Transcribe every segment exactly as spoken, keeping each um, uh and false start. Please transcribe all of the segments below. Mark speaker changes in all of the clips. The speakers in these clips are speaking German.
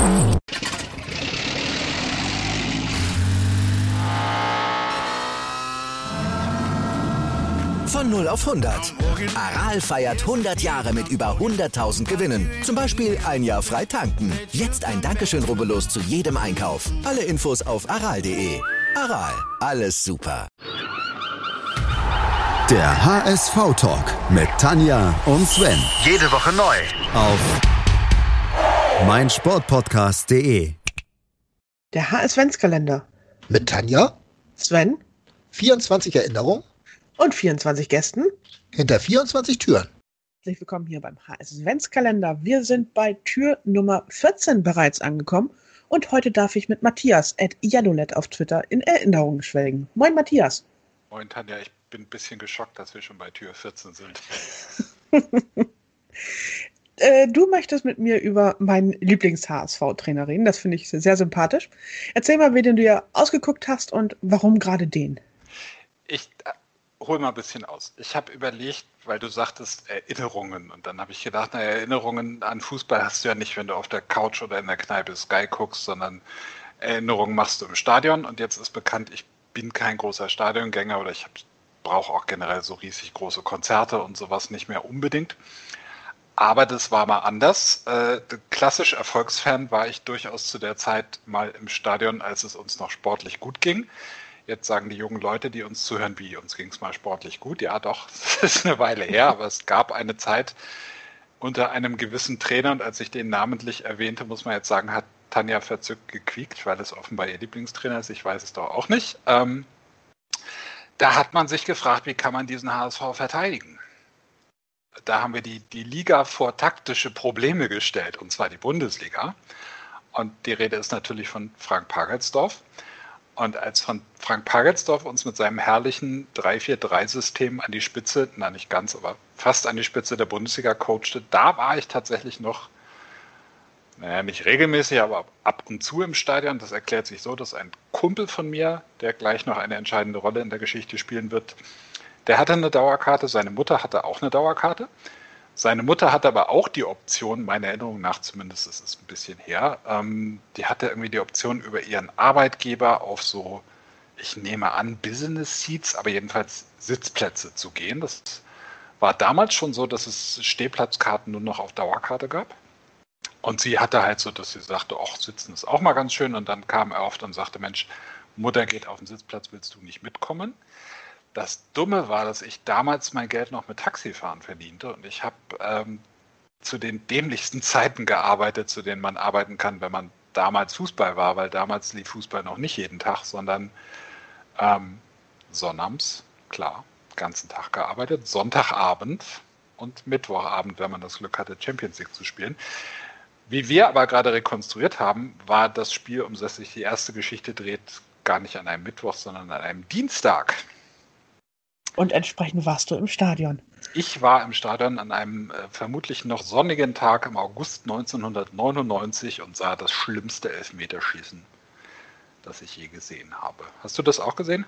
Speaker 1: Von null auf hundert. Aral feiert hundert Jahre mit über hunderttausend Gewinnen. Zum Beispiel ein Jahr frei tanken. Jetzt ein Dankeschön, rubbellos zu jedem Einkauf. Alle Infos auf aral punkt de. Aral, alles super.
Speaker 2: Der H S V-Talk mit Tanja und Sven.
Speaker 1: Jede Woche neu.
Speaker 2: Auf meinsportpodcast punkt de.
Speaker 3: Der H S-Ventskalender.
Speaker 4: Mit Tanja,
Speaker 3: Sven
Speaker 4: vierundzwanzig Erinnerungen
Speaker 3: und vierundzwanzig Gästen.
Speaker 4: hinter vierundzwanzig Türen.
Speaker 3: Herzlich willkommen hier beim H S-Ventskalender. Wir sind bei Tür Nummer vierzehn bereits angekommen und heute darf ich mit Matthias at Jadolet auf Twitter in Erinnerungen schwelgen. Moin Matthias.
Speaker 5: Moin Tanja, ich bin ein bisschen geschockt, dass wir schon bei Tür vierzehn sind.
Speaker 3: äh, du möchtest mit mir über meinen Lieblings-H S V-Trainer reden. Das finde ich sehr sympathisch. Erzähl mal, wen du dir ausgeguckt hast und warum gerade den.
Speaker 5: Ich äh, hol mal ein bisschen aus. Ich habe überlegt, weil du sagtest Erinnerungen und dann habe ich gedacht, na, Erinnerungen an Fußball hast du ja nicht, wenn du auf der Couch oder in der Kneipe Sky guckst, sondern Erinnerungen machst du im Stadion und jetzt ist bekannt, ich bin kein großer Stadiongänger oder ich brauche auch generell so riesig große Konzerte und sowas nicht mehr unbedingt. Aber das war mal anders. Äh, klassisch Erfolgsfan war ich durchaus zu der Zeit mal im Stadion, als es uns noch sportlich gut ging. Jetzt sagen die jungen Leute, die uns zuhören, wie uns ging es mal sportlich gut. Ja doch, das ist eine Weile her, aber es gab eine Zeit unter einem gewissen Trainer und als ich den namentlich erwähnte, muss man jetzt sagen, hat Tanja verzückt gequiekt, weil es offenbar ihr Lieblingstrainer ist. Ich weiß es doch auch nicht. Ähm, da hat man sich gefragt, wie kann man diesen H S V verteidigen? Da haben wir die, die Liga vor taktische Probleme gestellt, und zwar die Bundesliga. Und die Rede ist natürlich von Frank Pagelsdorf. Und als von Frank Pagelsdorf uns mit seinem herrlichen drei vier drei System an die Spitze, na nicht ganz, aber fast an die Spitze der Bundesliga coachte, da war ich tatsächlich noch, naja, nicht regelmäßig, aber ab und zu im Stadion. Das erklärt sich so, dass ein Kumpel von mir, der gleich noch eine entscheidende Rolle in der Geschichte spielen wird, der hatte eine Dauerkarte, seine Mutter hatte auch eine Dauerkarte. Seine Mutter hatte aber auch die Option, meiner Erinnerung nach zumindest, das ist ein bisschen her, ähm, die hatte irgendwie die Option über ihren Arbeitgeber auf so, ich nehme an, Business Seats, aber jedenfalls Sitzplätze zu gehen. Das war damals schon so, dass es Stehplatzkarten nur noch auf Dauerkarte gab. Und sie hatte halt so, dass sie sagte, ach, sitzen ist auch mal ganz schön. Und dann kam er oft und sagte, Mensch, Mutter geht auf den Sitzplatz, willst du nicht mitkommen? Das Dumme war, dass ich damals mein Geld noch mit Taxifahren verdiente und ich habe ähm, zu den dämlichsten Zeiten gearbeitet, zu denen man arbeiten kann, wenn man damals Fußball war, weil damals lief Fußball noch nicht jeden Tag, sondern ähm, sonnabends, klar, ganzen Tag gearbeitet, Sonntagabend und Mittwochabend, wenn man das Glück hatte, Champions League zu spielen. Wie wir aber gerade rekonstruiert haben, war das Spiel, um das sich die erste Geschichte dreht, gar nicht an einem Mittwoch, sondern an einem Dienstag.
Speaker 3: Und entsprechend warst du im Stadion.
Speaker 5: Ich war im Stadion an einem äh, vermutlich noch sonnigen Tag im August neunzehnhundertneunundneunzig und sah das schlimmste Elfmeterschießen, das ich je gesehen habe. Hast du das auch gesehen?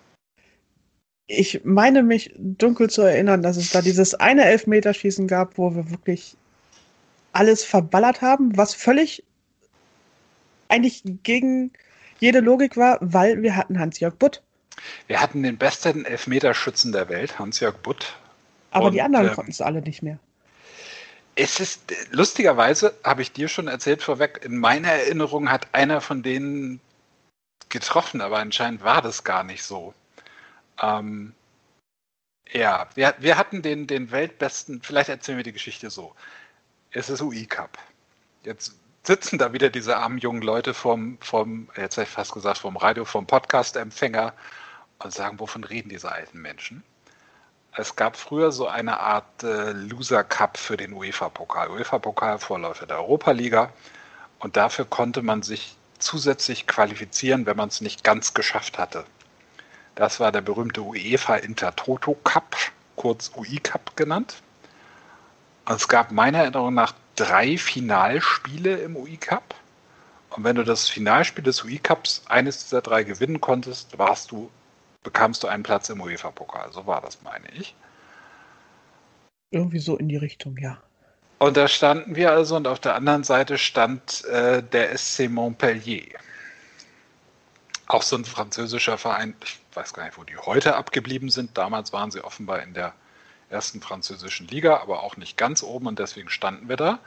Speaker 3: Ich meine mich dunkel zu erinnern, dass es da dieses eine Elfmeterschießen gab, wo wir wirklich alles verballert haben, was völlig eigentlich gegen jede Logik war, weil wir hatten Hans-Jörg Butt.
Speaker 5: Wir hatten den besten Elfmeterschützen der Welt, Hans-Jörg Butt.
Speaker 3: Aber
Speaker 5: und,
Speaker 3: die anderen
Speaker 5: ähm,
Speaker 3: konnten es alle nicht mehr.
Speaker 5: Es ist, lustigerweise, habe ich dir schon erzählt vorweg, in meiner Erinnerung hat einer von denen getroffen, aber anscheinend war das gar nicht so. Ähm, ja, wir, wir hatten den, den weltbesten, vielleicht erzählen wir die Geschichte so. Es ist U I-Cup. Jetzt sitzen da wieder diese armen jungen Leute vom, vom jetzt habe ich fast gesagt, vom Radio, vom Podcast-Empfänger und sagen, wovon reden diese alten Menschen? Es gab früher so eine Art äh, Loser-Cup für den UEFA-Pokal. UEFA-Pokal, Vorläufer der Europa-Liga. Und dafür konnte man sich zusätzlich qualifizieren, wenn man es nicht ganz geschafft hatte. Das war der berühmte UEFA Intertoto Cup, kurz U I-Cup genannt. Und es gab meiner Erinnerung nach drei Finalspiele im U I-Cup. Und wenn du das Finalspiel des U I-Cups, eines dieser drei gewinnen konntest, warst du, bekamst du einen Platz im UEFA-Pokal. So war das, meine ich.
Speaker 3: Irgendwie so in die Richtung, ja.
Speaker 5: Und da standen wir also und auf der anderen Seite stand äh, der S C Montpellier. Auch so ein französischer Verein, ich weiß gar nicht, wo die heute abgeblieben sind. Damals waren sie offenbar in der ersten französischen Liga, aber auch nicht ganz oben und deswegen standen wir da.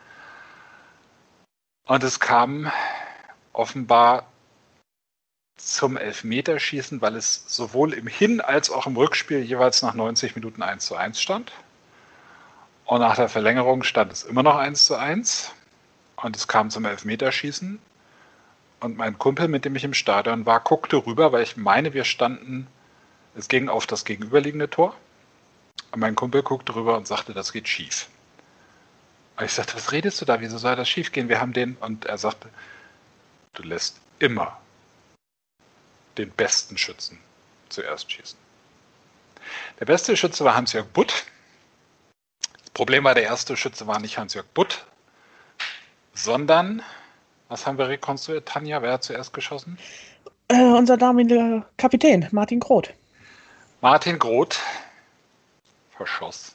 Speaker 5: Und es kam offenbar zum Elfmeterschießen, weil es sowohl im Hin- als auch im Rückspiel jeweils nach neunzig Minuten eins zu eins stand. Und nach der Verlängerung stand es immer noch eins zu eins. Und es kam zum Elfmeterschießen. Und mein Kumpel, mit dem ich im Stadion war, guckte rüber, weil ich meine, wir standen, es ging auf das gegenüberliegende Tor. Und mein Kumpel guckte rüber und sagte, das geht schief. Und ich sagte, was redest du da? Wieso soll das schief gehen? Wir haben den. Und er sagte, du lässt immer den besten Schützen zuerst schießen. Der beste Schütze war Hans-Jörg Butt. Das Problem war, der erste Schütze war nicht Hans-Jörg Butt, sondern, was haben wir rekonstruiert, Tanja? Wer hat zuerst geschossen?
Speaker 3: Äh, unser damaliger Kapitän, Martin Groth.
Speaker 5: Martin Groth verschoss.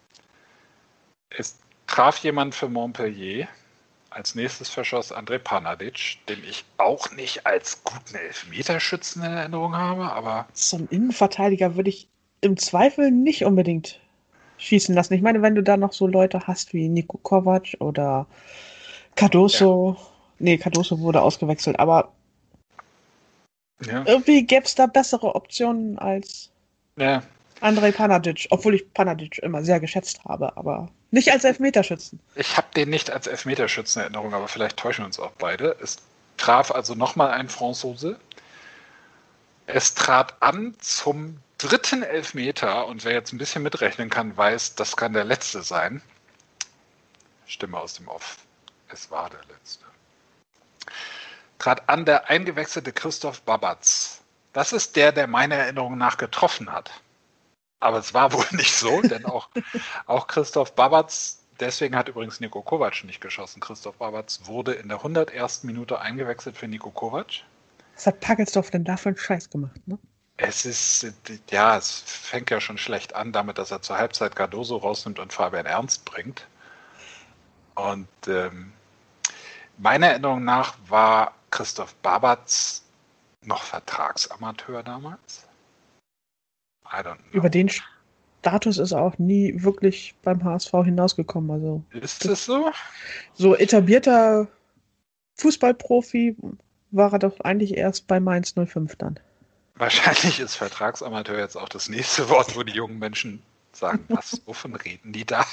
Speaker 5: Es traf jemand für Montpellier. Als nächstes verschoss Andrej Panadic, den ich auch nicht als guten Elfmeterschützen in Erinnerung habe, aber...
Speaker 3: So ein Innenverteidiger würde ich im Zweifel nicht unbedingt schießen lassen. Ich meine, wenn du da noch so Leute hast wie Niko Kovac oder Cardoso... Ja. Nee, Cardoso wurde ausgewechselt, aber ja. Irgendwie gäbe es da bessere Optionen als ja. Andrej Panadic, obwohl ich Panadic immer sehr geschätzt habe, aber nicht als Elfmeterschützen.
Speaker 5: Ich habe den nicht als Elfmeterschützen in Erinnerung, aber vielleicht täuschen wir uns auch beide. Es traf also nochmal ein Franzose. Es trat an zum dritten Elfmeter und wer jetzt ein bisschen mitrechnen kann, weiß, das kann der letzte sein. Stimme aus dem Off. Es war der letzte. Trat an der eingewechselte Christoph Babatz. Das ist der, der meiner Erinnerung nach getroffen hat. Aber es war wohl nicht so, denn auch, auch Christoph Babatz, deswegen hat übrigens Niko Kovac nicht geschossen. Christoph Babatz wurde in der hundertersten Minute eingewechselt für Niko Kovac.
Speaker 3: Was hat Pagelsdorf denn da für einen Scheiß gemacht, ne?
Speaker 5: Es ist, ja, es fängt ja schon schlecht an, damit, dass er zur Halbzeit Cardoso rausnimmt und Fabian Ernst bringt. Und ähm, meiner Erinnerung nach war Christoph Babatz noch Vertragsamateur damals. I don't know.
Speaker 3: Über den Status ist er auch nie wirklich beim H S V hinausgekommen. Also
Speaker 5: ist das so?
Speaker 3: So etablierter Fußballprofi war er doch eigentlich erst bei Mainz null fünf dann.
Speaker 5: Wahrscheinlich ist Vertragsamateur jetzt auch das nächste Wort, wo die jungen Menschen sagen, was, wovon reden die da?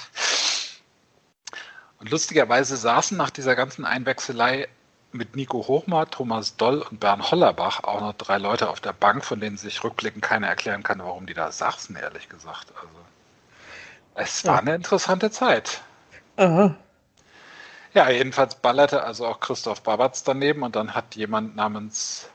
Speaker 5: Und lustigerweise saßen nach dieser ganzen Einwechselei mit Nico Hochmar, Thomas Doll und Bernd Hollerbach auch noch drei Leute auf der Bank, von denen sich rückblickend keiner erklären kann, warum die da saßen, ehrlich gesagt. Also es war ja eine interessante Zeit.
Speaker 3: Aha.
Speaker 5: Ja, jedenfalls ballerte also auch Christoph Babatz daneben und dann hat jemand namens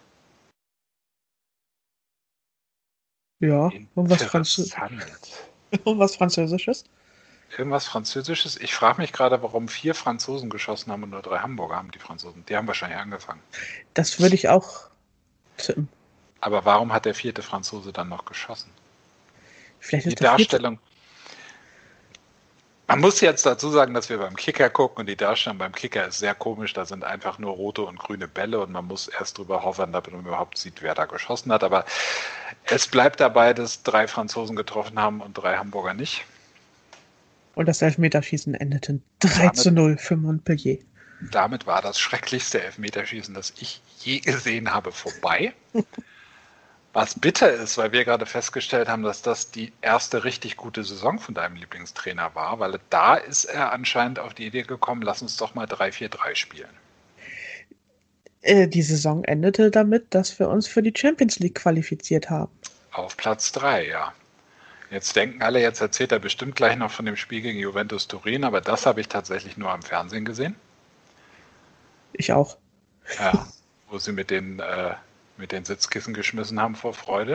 Speaker 3: ja, irgendwas, Französ- irgendwas Französisches.
Speaker 5: Irgendwas Französisches. Ich frage mich gerade, warum vier Franzosen geschossen haben und nur drei Hamburger haben die Franzosen. Die haben wahrscheinlich angefangen.
Speaker 3: Das würde ich auch tippen.
Speaker 5: Aber warum hat der vierte Franzose dann noch geschossen?
Speaker 3: Vielleicht ist
Speaker 5: die Darstellung. Man muss jetzt dazu sagen, dass wir beim Kicker gucken und die Darstellung beim Kicker ist sehr komisch. Da sind einfach nur rote und grüne Bälle und man muss erst drüber hovern, damit man überhaupt sieht, wer da geschossen hat. Aber es bleibt dabei, dass drei Franzosen getroffen haben und drei Hamburger nicht.
Speaker 3: Und das Elfmeterschießen endete drei zu null für Montpellier.
Speaker 5: Damit war das schrecklichste Elfmeterschießen, das ich je gesehen habe, vorbei. Was bitter ist, weil wir gerade festgestellt haben, dass das die erste richtig gute Saison von deinem Lieblingstrainer war, weil da ist er anscheinend auf die Idee gekommen, lass uns doch mal drei vier drei spielen.
Speaker 3: Äh, die Saison endete damit, dass wir uns für die Champions League qualifiziert haben.
Speaker 5: Auf Platz drei, ja. Jetzt denken alle, jetzt erzählt er bestimmt gleich noch von dem Spiel gegen Juventus Turin, aber das habe ich tatsächlich nur am Fernsehen gesehen.
Speaker 3: Ich auch.
Speaker 5: Ja, wo sie mit den, äh, mit den Sitzkissen geschmissen haben vor Freude.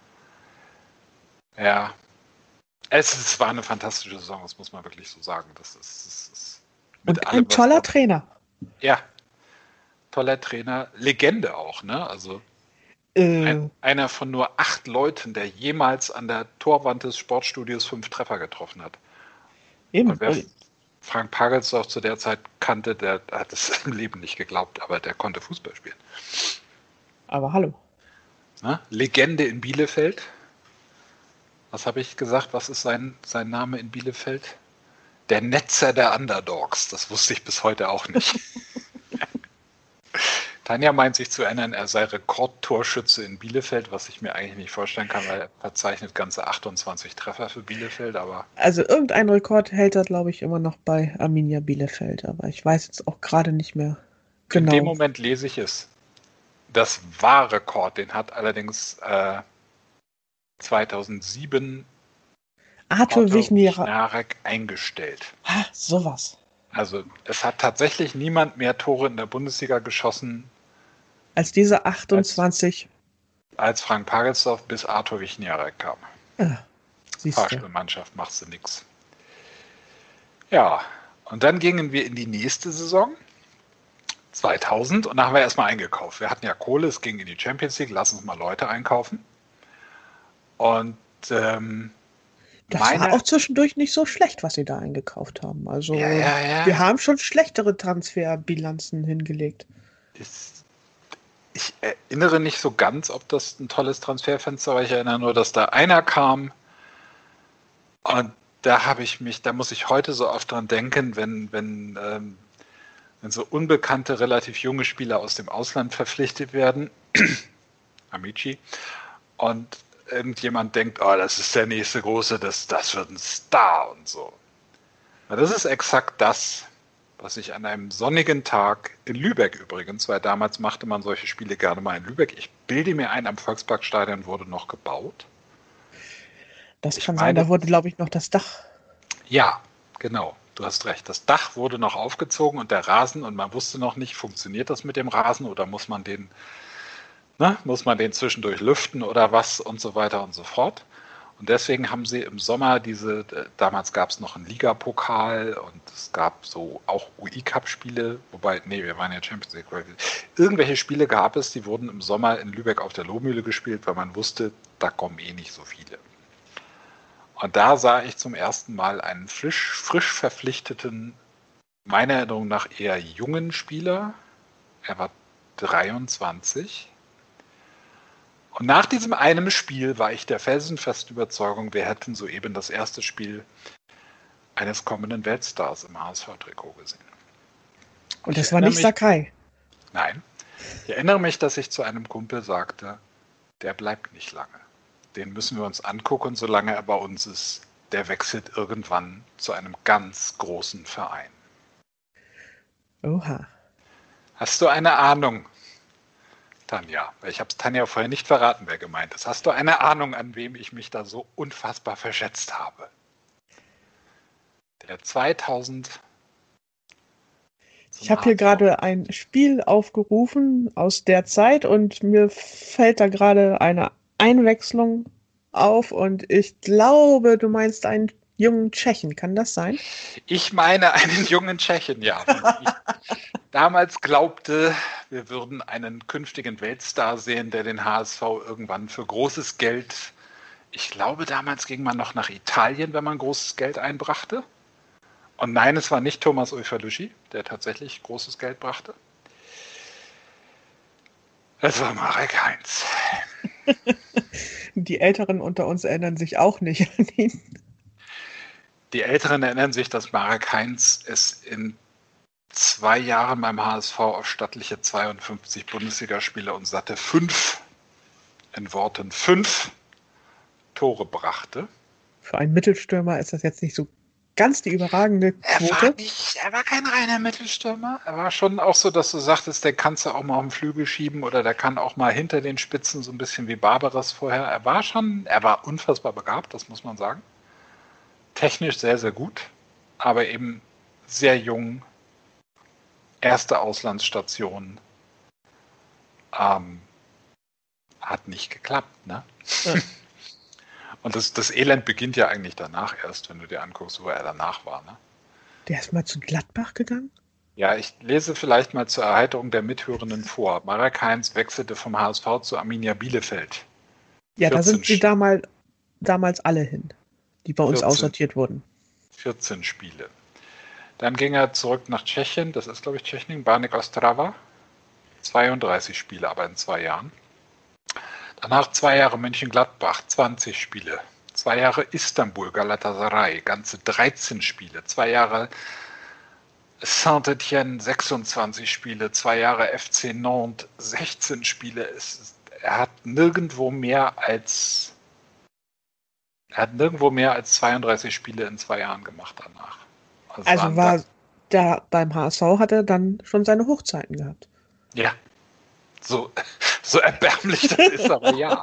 Speaker 5: Ja, es, es war eine fantastische Saison, das muss man wirklich so sagen. Das ist, das ist mit
Speaker 3: Und
Speaker 5: allem,
Speaker 3: ein toller
Speaker 5: da,
Speaker 3: Trainer.
Speaker 5: Ja, toller Trainer, Legende auch, ne? Also
Speaker 3: Äh,
Speaker 5: ein, einer von nur acht Leuten, der jemals an der Torwand des Sportstudios fünf Treffer getroffen hat.
Speaker 3: eben.
Speaker 5: Und wer, Frank Pagelsdorf zu der Zeit kannte, der hat es im Leben nicht geglaubt, aber der konnte Fußball spielen.
Speaker 3: Aber hallo.
Speaker 5: Na, Legende in Bielefeld. Was habe ich gesagt? Was ist sein, sein Name in Bielefeld? Der Netzer der Underdogs. Das wusste ich bis heute auch nicht. Tanja meint sich zu erinnern, er sei Rekordtorschütze in Bielefeld, was ich mir eigentlich nicht vorstellen kann, weil er verzeichnet ganze achtundzwanzig Treffer für Bielefeld. Aber
Speaker 3: Also irgendein Rekord hält er, glaube ich, immer noch bei Arminia Bielefeld. Aber ich weiß jetzt auch gerade nicht mehr genau.
Speaker 5: In dem Moment lese ich es. Das war Rekord, den hat allerdings äh, zweitausendsieben
Speaker 3: Arthur
Speaker 5: Wichniarek eingestellt.
Speaker 3: Ah, sowas.
Speaker 5: Also es hat tatsächlich niemand mehr Tore in der Bundesliga geschossen
Speaker 3: als diese achtundzwanzig.
Speaker 5: Als, als Frank Pagelsdorf bis Arthur Wichniarek kam.
Speaker 3: Ja,
Speaker 5: Fahrspielmannschaft, machst du nix. Ja, und dann gingen wir in die nächste Saison. zweitausend und da haben wir erstmal eingekauft. Wir hatten ja Kohle, es ging in die Champions League, lass uns mal Leute einkaufen. Und ähm,
Speaker 3: das
Speaker 5: meine,
Speaker 3: war auch zwischendurch nicht so schlecht, was sie da eingekauft haben. Also
Speaker 5: ja, ja, ja.
Speaker 3: wir haben schon schlechtere Transferbilanzen hingelegt.
Speaker 5: Das, ich erinnere nicht so ganz, ob das ein tolles Transferfenster war. Ich erinnere nur, dass da einer kam und da habe ich mich, da muss ich heute so oft dran denken, wenn, wenn ähm, wenn so unbekannte, relativ junge Spieler aus dem Ausland verpflichtet werden, Amici, und irgendjemand denkt, oh, das ist der nächste Große, das, das wird ein Star und so. Na, das ist exakt das, was ich an einem sonnigen Tag in Lübeck übrigens, weil damals machte man solche Spiele gerne mal in Lübeck. Ich bilde mir ein, am Volksparkstadion wurde noch gebaut.
Speaker 3: Das
Speaker 5: ich
Speaker 3: kann
Speaker 5: meine,
Speaker 3: sein, da wurde, glaube ich, noch das Dach.
Speaker 5: Ja, genau. Du hast recht. Das Dach wurde noch aufgezogen und der Rasen, und man wusste noch nicht, funktioniert das mit dem Rasen oder muss man den, ne, muss man den zwischendurch lüften oder was und so weiter und so fort. Und deswegen haben sie im Sommer diese, damals gab es noch einen Ligapokal und es gab so auch U I-Cup-Spiele, wobei, nee, wir waren ja Champions League. Irgendwelche Spiele gab es, die wurden im Sommer in Lübeck auf der Lohmühle gespielt, weil man wusste, da kommen eh nicht so viele. Und da sah ich zum ersten Mal einen frisch, frisch verpflichteten, meiner Erinnerung nach eher jungen Spieler. Er war dreiundzwanzig. Und nach diesem einen Spiel war ich der felsenfesten Überzeugung, wir hätten soeben das erste Spiel eines kommenden Weltstars im H S V-Trikot gesehen.
Speaker 3: Und das war nicht mich, Sakai?
Speaker 5: Nein. Ich erinnere mich, dass ich zu einem Kumpel sagte, der bleibt nicht lange. Den müssen wir uns angucken, solange er bei uns ist. Der wechselt irgendwann zu einem ganz großen Verein.
Speaker 3: Oha.
Speaker 5: Hast du eine Ahnung, Tanja? Ich habe es Tanja vorher nicht verraten, wer gemeint ist. Hast du eine Ahnung, an wem ich mich da so unfassbar verschätzt habe? Der zweitausend.
Speaker 3: Ich habe hier gerade ein Spiel aufgerufen aus der Zeit und mir fällt da gerade eine Einwechslung auf und ich glaube, du meinst einen jungen Tschechen. Kann das sein?
Speaker 5: Ich meine einen jungen Tschechen, ja. Ich damals glaubte, wir würden einen künftigen Weltstar sehen, der den H S V irgendwann für großes Geld, ich glaube, damals ging man noch nach Italien, wenn man großes Geld einbrachte. Und nein, es war nicht Thomas Ufalüschi, der tatsächlich großes Geld brachte. Es war Marek Heinz.
Speaker 3: Die Älteren unter uns erinnern sich auch nicht an ihn.
Speaker 5: Die Älteren erinnern sich, dass Marek Heinz es in zwei Jahren beim H S V auf stattliche zweiundfünfzig Bundesligaspiele und satte fünf, in Worten fünf, Tore brachte.
Speaker 3: Für einen Mittelstürmer ist das jetzt nicht so ganz die überragende Quote.
Speaker 5: Er war, nicht, er war kein reiner Mittelstürmer. Er war schon auch so, dass du sagtest, der kannst du auch mal auf den Flügel schieben oder der kann auch mal hinter den Spitzen, so ein bisschen wie Barbaras vorher. Er war schon, er war unfassbar begabt, das muss man sagen. Technisch sehr, sehr gut, aber eben sehr jung. Erste Auslandsstation. Ähm, hat nicht geklappt, ne? Ja. Und das, das Elend beginnt ja eigentlich danach erst, wenn du dir anguckst, wo er danach war. Ne?
Speaker 3: Der ist mal zu Gladbach gegangen?
Speaker 5: Ja, ich lese vielleicht mal zur Erheiterung der Mithörenden vor. Marek Heinz wechselte vom H S V zu Arminia Bielefeld.
Speaker 3: Ja, da sind sie damals, damals alle hin, die bei uns
Speaker 5: vierzehn
Speaker 3: aussortiert wurden.
Speaker 5: vierzehn Spiele. Dann ging er zurück nach Tschechien, das ist glaube ich Tschechien, Baník Ostrava. zweiunddreißig Spiele, aber in zwei Jahren. Danach zwei Jahre Mönchengladbach, zwanzig Spiele. Zwei Jahre Istanbul, Galatasaray, ganze dreizehn Spiele. Zwei Jahre Saint-Étienne, sechsundzwanzig Spiele. Zwei Jahre F C Nantes, sechzehn Spiele. Es ist, er hat nirgendwo mehr als er hat nirgendwo mehr als zweiunddreißig Spiele in zwei Jahren gemacht danach. Also,
Speaker 3: Also war da beim H S V hat er dann schon seine Hochzeiten gehabt.
Speaker 5: Ja, so, so erbärmlich das ist, aber ja.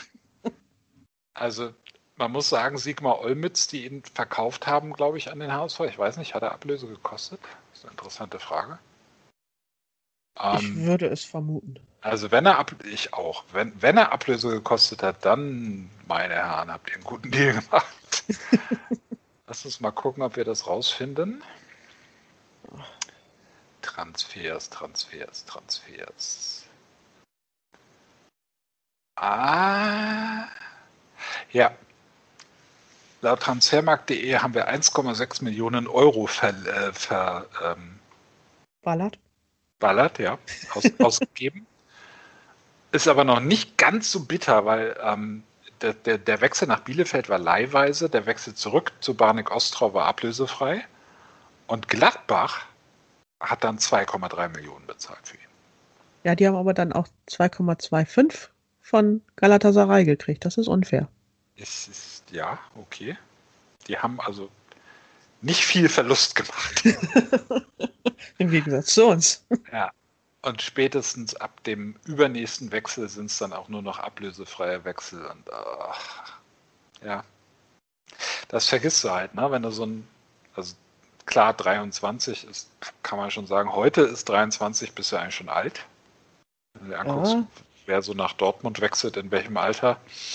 Speaker 5: Also man muss sagen, Sigmar Olmütz, die ihn verkauft haben, glaube ich, an den H S V. Ich weiß nicht, hat er Ablöse gekostet? Das ist eine interessante Frage.
Speaker 3: Ich
Speaker 5: Ähm,
Speaker 3: würde es vermuten.
Speaker 5: also wenn er Ab ich auch, wenn, wenn er Ablöse gekostet hat, dann, meine Herren, habt ihr einen guten Deal gemacht. Lass uns mal gucken, ob wir das rausfinden. Transfers, Transfers, Transfers. Ah, ja. Laut transfermarkt punkt de haben wir eins Komma sechs Millionen Euro ver, äh, ver, ähm,
Speaker 3: Ballert?
Speaker 5: ballert, ja, aus, ausgegeben. Ist aber noch nicht ganz so bitter, weil ähm, der, der, der Wechsel nach Bielefeld war leihweise, der Wechsel zurück zu Baník Ostrava war ablösefrei und Gladbach hat dann zwei Komma drei Millionen bezahlt für ihn.
Speaker 3: Ja, die haben aber dann auch zwei Komma fünfundzwanzig von Galatasaray gekriegt. Das ist unfair.
Speaker 5: Es ist, ja, okay. Die haben also nicht viel Verlust gemacht.
Speaker 3: Im Gegensatz zu uns.
Speaker 5: Ja. Und spätestens ab dem übernächsten Wechsel sind es dann auch nur noch ablösefreie Wechsel. Und ach, ja. Das vergisst du halt, ne? Wenn du so ein, also klar, dreiundzwanzig ist, kann man schon sagen, heute ist dreiundzwanzig, bist du eigentlich schon alt. Wenn du dir anguckst,
Speaker 3: Ja.
Speaker 5: wer so nach Dortmund wechselt, in welchem Alter.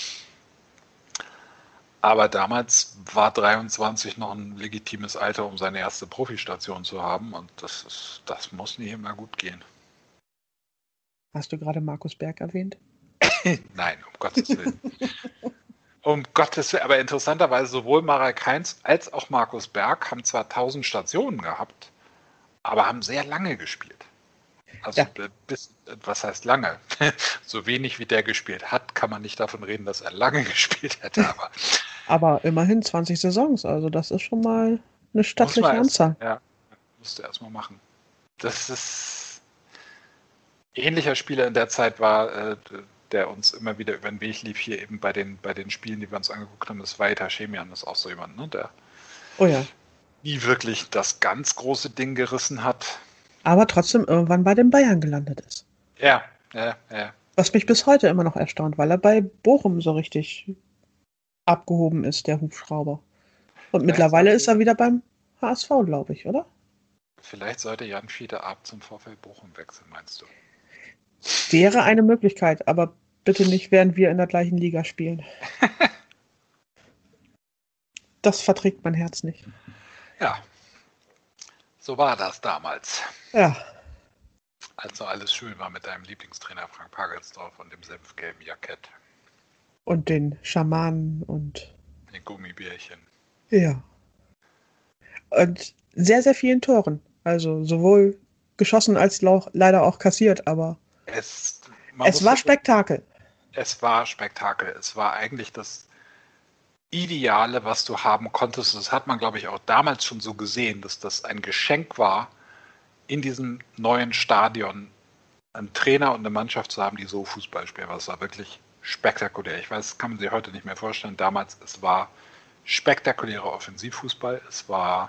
Speaker 5: Aber damals war dreiundzwanzig noch ein legitimes Alter, um seine erste Profistation zu haben. Und das ist, das muss nicht immer gut gehen.
Speaker 3: Hast du gerade Markus Berg erwähnt?
Speaker 5: Nein, um Gottes Willen. Um Gottes Willen. Aber interessanterweise sowohl Marek Heinz als auch Markus Berg haben zwar tausend Stationen gehabt, aber haben sehr lange gespielt. Also
Speaker 3: Ja.
Speaker 5: bis, was heißt lange? So wenig wie der gespielt hat, kann man nicht davon reden, dass er lange gespielt hätte. Aber
Speaker 3: Aber immerhin zwanzig Saisons. Also das ist schon mal eine
Speaker 5: muss
Speaker 3: stattliche
Speaker 5: man erst,
Speaker 3: Anzahl.
Speaker 5: ja, musste erst mal machen. Das ist ähnlicher Spieler in der Zeit war, äh, der uns immer wieder über den Weg lief, hier eben bei den, bei den Spielen, die wir uns angeguckt haben, das Vahid Haschemian, das ist auch so jemand, ne, der
Speaker 3: Oh ja.
Speaker 5: nie wirklich das ganz große Ding gerissen hat.
Speaker 3: Aber trotzdem irgendwann bei den Bayern gelandet ist.
Speaker 5: Ja, ja, ja.
Speaker 3: Was mich bis heute immer noch erstaunt, weil er bei Bochum so richtig abgehoben ist, der Hubschrauber. Und mittlerweile
Speaker 5: sollte-
Speaker 3: ist er wieder beim H S V, glaube ich, oder?
Speaker 5: Vielleicht sollte Jan Fiete Ab zum VfL Bochum wechseln, meinst du?
Speaker 3: Wäre eine Möglichkeit, aber bitte nicht, während wir in der gleichen Liga spielen. Das verträgt mein Herz nicht.
Speaker 5: Ja, so war das damals.
Speaker 3: Ja,
Speaker 5: Als noch alles schön war mit deinem Lieblingstrainer Frank Pagelsdorf und dem senfgelben Jackett,
Speaker 3: und den Schamanen und
Speaker 5: den Gummibärchen.
Speaker 3: ja. Und sehr, sehr vielen Toren. Also sowohl geschossen als auch, leider auch kassiert, aber
Speaker 5: Es, man
Speaker 3: es
Speaker 5: muss
Speaker 3: war
Speaker 5: das-
Speaker 3: Spektakel.
Speaker 5: Es war Spektakel. Es war eigentlich das Ideale, was du haben konntest. Das hat man, glaube ich, auch damals schon so gesehen, dass das ein Geschenk war, in diesem neuen Stadion einen Trainer und eine Mannschaft zu haben, die so Fußball spielen. Das war wirklich spektakulär. Ich weiß, das kann man sich heute nicht mehr vorstellen. Damals, es war spektakulärer Offensivfußball. Es war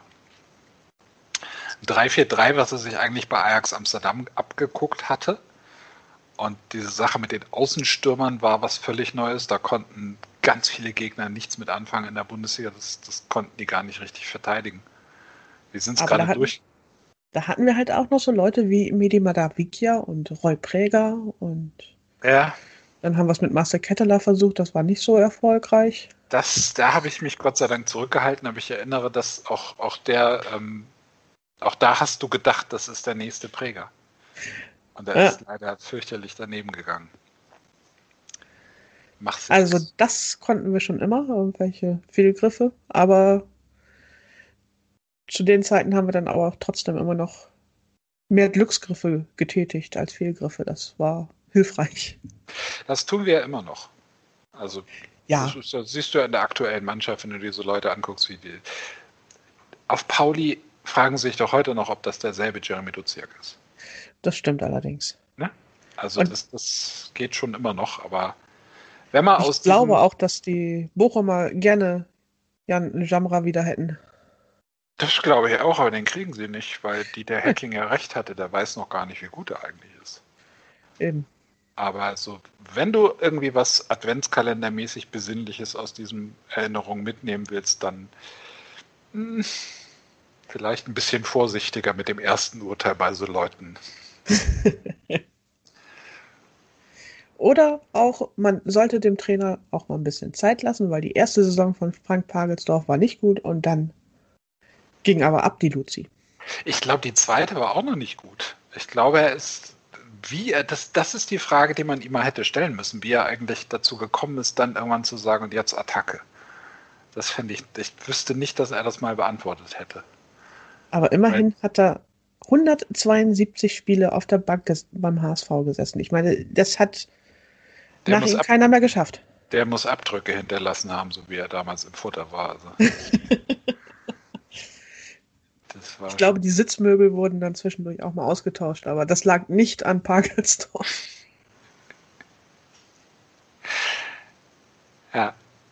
Speaker 5: drei vier drei, was er sich eigentlich bei Ajax Amsterdam abgeguckt hatte. Und diese Sache mit den Außenstürmern war was völlig Neues. Da konnten ganz viele Gegner nichts mit anfangen in der Bundesliga. Das, das konnten die gar nicht richtig verteidigen. Wir sind es
Speaker 3: Aber da
Speaker 5: gerade
Speaker 3: hatten-
Speaker 5: durch.
Speaker 3: Da hatten wir halt auch noch so Leute wie Mehdi Madavikia und Roy Präger und
Speaker 5: Ja,
Speaker 3: dann haben wir es mit Marcel Ketteler versucht, das war nicht so erfolgreich.
Speaker 5: das, da habe ich mich Gott sei Dank zurückgehalten, aber ich erinnere, dass auch, auch der, ähm, auch da hast du gedacht, das ist der nächste Präger. Und der
Speaker 3: Ja.
Speaker 5: ist leider fürchterlich daneben gegangen. Mach's
Speaker 3: Also
Speaker 5: jetzt.
Speaker 3: das konnten wir schon immer, irgendwelche Fehlgriffe, aber zu den Zeiten haben wir dann aber trotzdem immer noch mehr Glücksgriffe getätigt als Fehlgriffe. Das war hilfreich.
Speaker 5: Das tun wir ja immer noch. Also
Speaker 3: Ja.
Speaker 5: das, ist, das siehst du ja in der aktuellen Mannschaft, wenn du dir so Leute anguckst wie die. Auf Pauli fragen sich doch heute noch, ob das derselbe Jeremy Duziak ist.
Speaker 3: Das stimmt allerdings.
Speaker 5: Ne? Also
Speaker 3: Und-
Speaker 5: das, das geht schon immer noch, aber wenn man aus
Speaker 3: Ich glaube
Speaker 5: diesem,
Speaker 3: auch, dass die Bochumer gerne Jan Jamra wieder hätten.
Speaker 5: Das glaube ich auch, aber den kriegen sie nicht, weil die der Hacking ja recht hatte, der weiß noch gar nicht, wie gut er eigentlich ist.
Speaker 3: Eben.
Speaker 5: Aber also, wenn du irgendwie was Adventskalendermäßig Besinnliches aus diesen Erinnerungen mitnehmen willst, dann mh, vielleicht ein bisschen vorsichtiger mit dem ersten Urteil bei so Leuten.
Speaker 3: Oder auch, man sollte dem Trainer auch mal ein bisschen Zeit lassen, weil die erste Saison von Frank Pagelsdorf war nicht gut und dann ging aber ab die Luzi.
Speaker 5: Ich glaube, die zweite war auch noch nicht gut. Ich glaube, er ist, wie er, das, das ist die Frage, die man ihm mal hätte stellen müssen, wie er eigentlich dazu gekommen ist, dann irgendwann zu sagen, und jetzt Attacke. Das finde ich, ich wüsste nicht, dass er das mal beantwortet hätte.
Speaker 3: Aber immerhin hat er hundertzweiundsiebzig Spiele auf der Bank ges- beim H S V gesessen. Ich meine, das hat
Speaker 5: Der
Speaker 3: nach
Speaker 5: muss
Speaker 3: ihm
Speaker 5: ab-
Speaker 3: keiner mehr geschafft.
Speaker 5: Der muss Abdrücke hinterlassen haben, so wie er damals im Futter war. Also. Das war
Speaker 3: Ich glaube, die Sitzmöbel wurden dann zwischendurch auch mal ausgetauscht, aber das lag nicht an Pagelsdorf.
Speaker 5: Ja.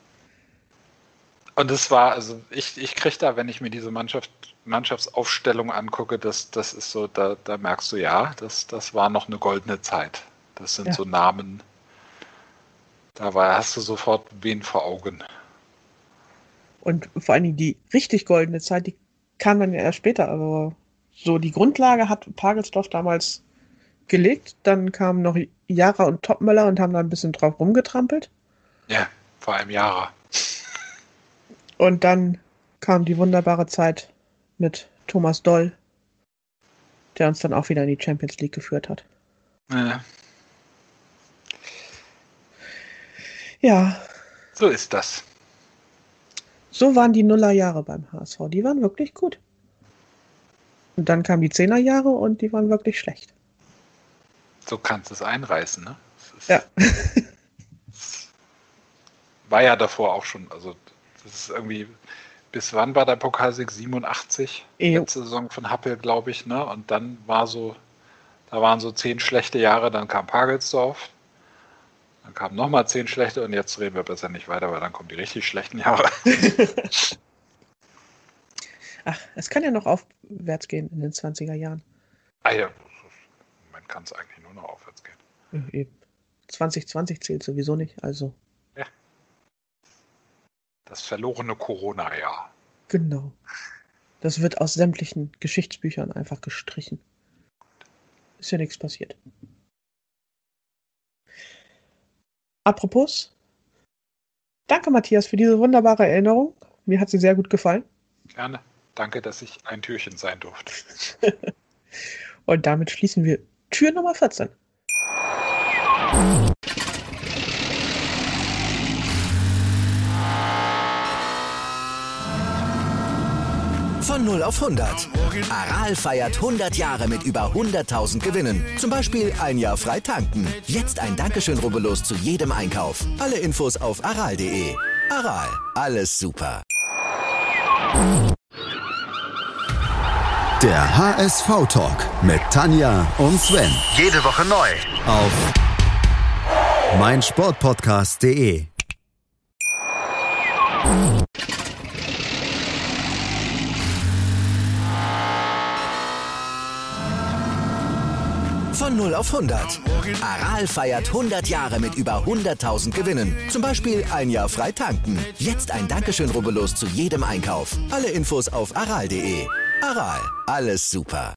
Speaker 5: Und es war, also ich, ich kriege da, wenn ich mir diese Mannschaft, Mannschaftsaufstellung angucke, das, das ist so, da, da merkst du, ja, das, das war noch eine goldene Zeit. Das sind
Speaker 3: Ja.
Speaker 5: so Namen, da war, hast du sofort wen vor Augen.
Speaker 3: Und vor allen Dingen die richtig goldene Zeit, die kam dann ja erst später. Aber so die Grundlage hat Pagelsdorf damals gelegt. Dann kamen noch Jara und Topmöller und haben da ein bisschen drauf rumgetrampelt.
Speaker 5: Ja, vor allem Jahre.
Speaker 3: Und dann kam die wunderbare Zeit mit Thomas Doll, der uns dann auch wieder in die Champions League geführt hat.
Speaker 5: Ja,
Speaker 3: Ja,
Speaker 5: so ist das.
Speaker 3: so waren die Nullerjahre beim H S V. Die waren wirklich gut. Und dann kamen die Zehnerjahre und die waren wirklich schlecht.
Speaker 5: So kannst du es einreißen, ne? Das ist,
Speaker 3: Ja.
Speaker 5: War ja davor auch schon, also das ist irgendwie, bis wann war der Pokalsieg? siebenundachtzig?
Speaker 3: Jo.
Speaker 5: Letzte Saison von Happel, glaube ich, ne? Und dann war so, da waren so zehn schlechte Jahre, dann kam Pagelsdorf, dann kamen nochmal zehn schlechte und jetzt reden wir besser nicht weiter, weil dann kommen die richtig schlechten Jahre.
Speaker 3: Ach, es kann ja noch aufwärts gehen in den zwanziger Jahren.
Speaker 5: Ah ja, man kann es eigentlich nur noch aufwärts gehen.
Speaker 3: Ja, eben. zwanzig zwanzig zählt sowieso nicht, also
Speaker 5: Das verlorene Corona-Jahr.
Speaker 3: genau. Das wird aus sämtlichen Geschichtsbüchern einfach gestrichen. Ist ja nichts passiert. Apropos, danke Matthias für diese wunderbare Erinnerung. Mir hat sie sehr gut gefallen.
Speaker 5: Gerne. Danke, dass ich ein Türchen sein durfte.
Speaker 3: Und damit schließen wir Tür Nummer vierzehn.
Speaker 1: Von null auf hundert. Aral feiert hundert Jahre mit über hunderttausend Gewinnen. Zum Beispiel ein Jahr frei tanken. Jetzt ein Dankeschön, rubbellos zu jedem Einkauf. Alle Infos auf aral punkt de. Aral, alles super.
Speaker 2: Der H S V-Talk mit Tanja und Sven.
Speaker 4: Jede Woche neu.
Speaker 2: Auf meinsportpodcast punkt de.
Speaker 1: Von null auf hundert. Aral feiert hundert Jahre mit über hunderttausend Gewinnen. Zum Beispiel ein Jahr frei tanken. Jetzt ein Dankeschön, rubbellos zu jedem Einkauf. Alle Infos auf aral punkt de. Aral, alles super.